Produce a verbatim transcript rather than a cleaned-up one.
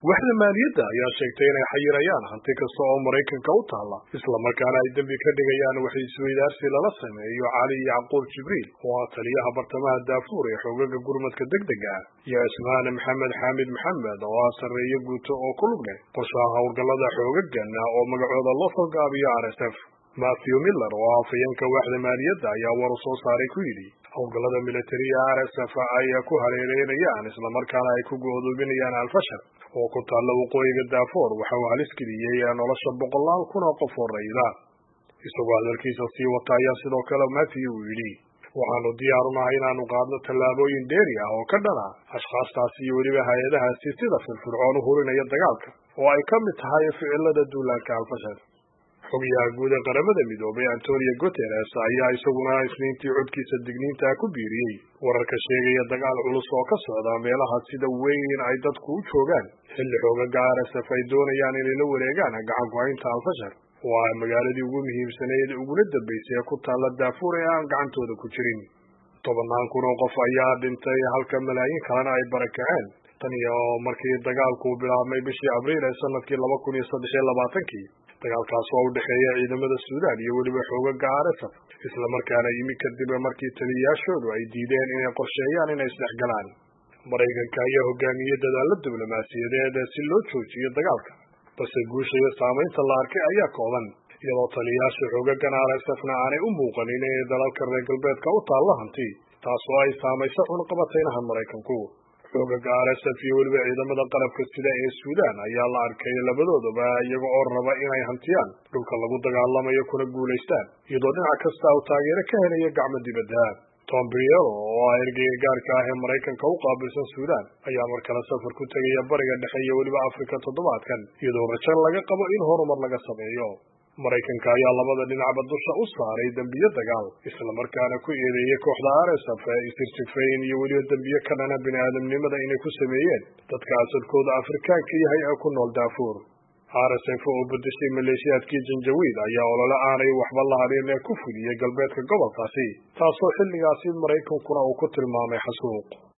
Waaxda maaliyadda ayaa sheegtay inay xayirayaan hanti kasta oo Maraykanka u taala isla markaana ay dambi ka dhigayaan wax isweydaarsi lala sameeyo Cali Yacquub Jibriil oo ah taliyaha bartamaha Darfur ee xoogagga gurmadka degdega ah iyo Ismaan Maxamed Xamid Maxamed oo ah sarreeye guuto oo ku lug leh qorshaha howlgallada xoogaggan oo magacooda loo soo gaabiyo R S F. Matthew Miller oo ah afhayeenka waaxda maaliyadda ayaa war soo saaray ku yidhi howlgallada militariga R S F ayaa ku hareereynayaan isla markaana ay ku go'doominayaan Al-Fashar oo ku taalla waqooyiga Darfur waxa uu halis geliyey nolosha boqolaal kun oo qof oo rayida. Isagoo hadalkiisa sii wata ayaa sidoo kale Matthew uu yidhi waxaanu diyaar u nahay inaanu qaadno tallaabooyin dheeri ah oo ka dhana ashkhaastaasi iyo weliba hay-adahaasi sida firfircoon u hurinaya dagaalka oo ay ka mid tahay ficilada duulaanka Al-Fashar. Xogyaha guud ee qaramada midoobay Antonio Guterres ayaa isaguna isniintii codkiisa digniinta ku biiriyey wararka sheegaya dagaal culus oo ka socda meelaha sida weyn ay dadku u joogaan xilli xoogagga R S F ay doonayaan inay la wareegaan gacan ku-haynta Al-Fashar oo ah magaaladii ugu muhiimsanayd uguna dambaysay ee ku taalla Darfur ee aan gacantooda ku jirin. Tobannaan kun oo qof ayaa dhintay halka malaayiin kalena ay barakaceen tan iyo markii dagaalku bilaabmay bishii Abriil ee sanadkii laba kun iyo saddex iyo labaatankii. dagaalkaas oo u dhexeeya ciidamada Suudaan iyo weliba xoogagga R S F isla markaana yimi kadib markii taliyayaashoodu ay diideen inay qorsheeyaan inay isdhexgalaan. Maraykanka ayaa hogaamiyey dadaalo diblomaasiyadeed si loo joojiyo dagaalka balse guusha iyo saamaynta la arkay ayaa kooban iyadoo taliyayaasha xoogaggan R S F-na aanay u muuqanin inay dalalka reer galbeedka u taalla hanti taasoo ay saamayso cunaqabataynaha Maraykanku. xoogagga R S F iyo weliba ciidamada qalabka sida ee Suudaan ayaa la arkay labadoodaba iyaga oo raba inay hantiyaan dhulka lagu dagaalamayo kuna guulaystaan iyadoo dhinac kasta uu taageero ka helaya gacmo dibadda. Tom Briero oo ah ergeyga gaarka ah ee Maraykanka u qaabilsan Suudaan ayaa mar kale safar ku tegaya bariga dhexe iyo weliba Afrika toddobaadkan iyadoo rajo laga qabo in horumar laga sameeyo. Maraykanka ayaa labada dhinacba dusha u saaray dambiyo dagaal isla markaana ku eedeeyay kooxda R S F isirsifayn iyo weliba dambiyo ka dhana bini'aadamnimada inay ku sameeyeen dadka asalkooda Afrikaanka yahay ee ku nool Darfur. R S F oo bedeshay maleeshiyaadkii Janjawiid ayaa olole aanay waxba la harin ee ku fuliyey galbeedka gobolkaasi taasoo xilligaasi Maraykankuna uu ku tilmaamay xasuuq.